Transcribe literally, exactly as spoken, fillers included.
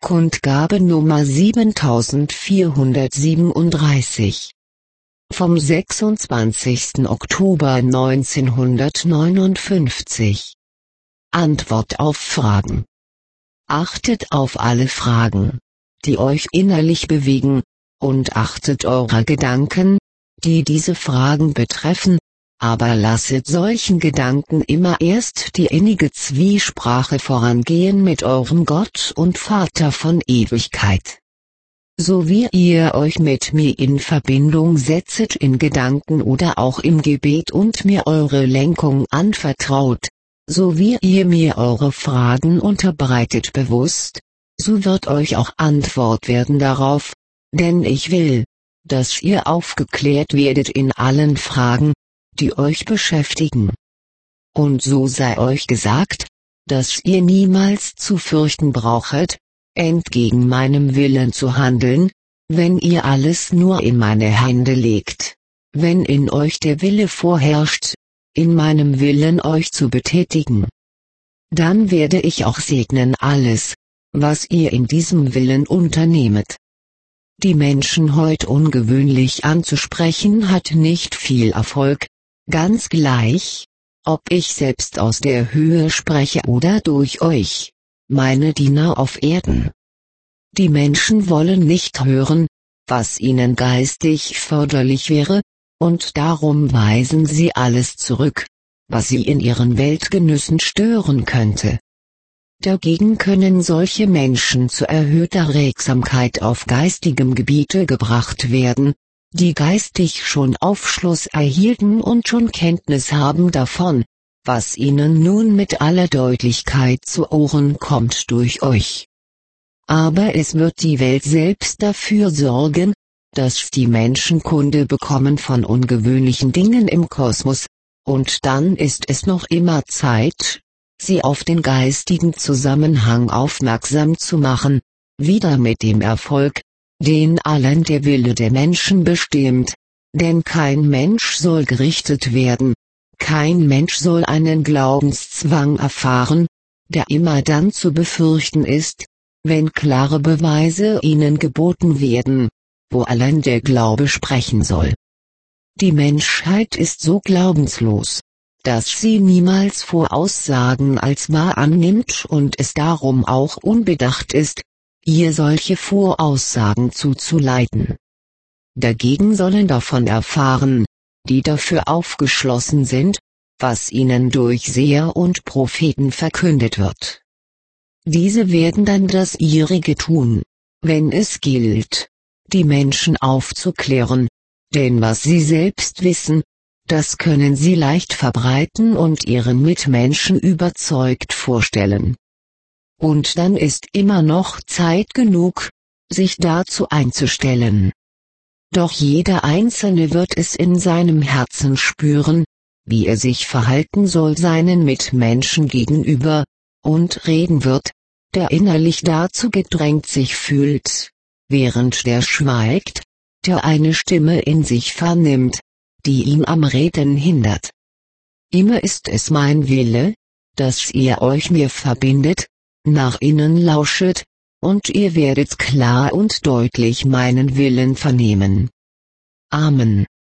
Kundgabe Nummer siebentausendvierhundertsiebenunddreißig. Vom sechsundzwanzigsten Oktober neunzehnhundertneunundfünfzig. Antwort auf Fragen. Achtet auf alle Fragen, die euch innerlich bewegen, und achtet eurer Gedanken, die diese Fragen betreffen, aber lasset solchen Gedanken immer erst die innige Zwiesprache vorangehen mit eurem Gott und Vater von Ewigkeit. So wie ihr euch mit mir in Verbindung setzet in Gedanken oder auch im Gebet und mir eure Lenkung anvertraut, so wie ihr mir eure Fragen unterbreitet bewusst, so wird euch auch Antwort werden darauf, denn ich will, dass ihr aufgeklärt werdet in allen Fragen, die euch beschäftigen. Und so sei euch gesagt, dass ihr niemals zu fürchten brauchet, entgegen meinem Willen zu handeln, wenn ihr alles nur in meine Hände legt, wenn in euch der Wille vorherrscht, in meinem Willen euch zu betätigen. Dann werde ich auch segnen alles, was ihr in diesem Willen unternehmet. Die Menschen heut ungewöhnlich anzusprechen hat nicht viel Erfolg, ganz gleich, ob ich selbst aus der Höhe spreche oder durch euch, meine Diener auf Erden. Die Menschen wollen nicht hören, was ihnen geistig förderlich wäre, und darum weisen sie alles zurück, was sie in ihren Weltgenüssen stören könnte. Dagegen können solche Menschen zu erhöhter Regsamkeit auf geistigem Gebiete gebracht werden, die geistig schon Aufschluss erhielten und schon Kenntnis haben davon, was ihnen nun mit aller Deutlichkeit zu Ohren kommt durch euch. Aber es wird die Welt selbst dafür sorgen, dass die Menschen Kunde bekommen von ungewöhnlichen Dingen im Kosmos, und dann ist es noch immer Zeit, sie auf den geistigen Zusammenhang aufmerksam zu machen, wieder mit dem Erfolg, den allen der Wille der Menschen bestimmt, denn kein Mensch soll gerichtet werden, kein Mensch soll einen Glaubenszwang erfahren, der immer dann zu befürchten ist, wenn klare Beweise ihnen geboten werden, wo allein der Glaube sprechen soll. Die Menschheit ist so glaubenslos, dass sie niemals Voraussagen als wahr annimmt und es darum auch unbedacht ist, ihr solche Voraussagen zuzuleiten. Dagegen sollen davon erfahren, die dafür aufgeschlossen sind, was ihnen durch Seher und Propheten verkündet wird. Diese werden dann das ihrige tun, wenn es gilt, die Menschen aufzuklären, denn was sie selbst wissen, das können sie leicht verbreiten und ihren Mitmenschen überzeugt vorstellen. Und dann ist immer noch Zeit genug, sich dazu einzustellen. Doch jeder Einzelne wird es in seinem Herzen spüren, wie er sich verhalten soll seinen Mitmenschen gegenüber, und reden wird, der innerlich dazu gedrängt sich fühlt, während der schweigt, der eine Stimme in sich vernimmt, die ihn am Reden hindert. Immer ist es mein Wille, dass ihr euch mir verbindet, nach innen lauschet, und ihr werdet klar und deutlich meinen Willen vernehmen. Amen.